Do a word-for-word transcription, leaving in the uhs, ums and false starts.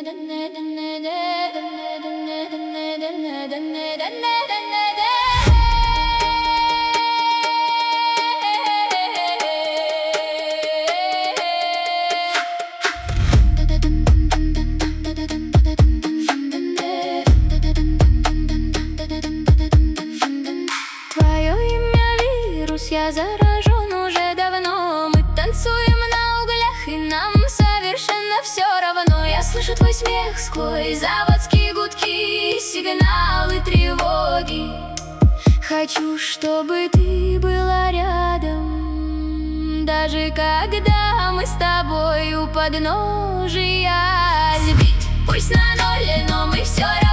Твое имя вирус, я заражен уже давно. Мы танцуем на углях, и нам совершенно все равно. Я слышу твой смех сквозь заводские гудки, сигналы тревоги. Хочу, чтобы ты была рядом, даже когда мы с тобой у подножия. Сбить пусть на ноль, но мы все равно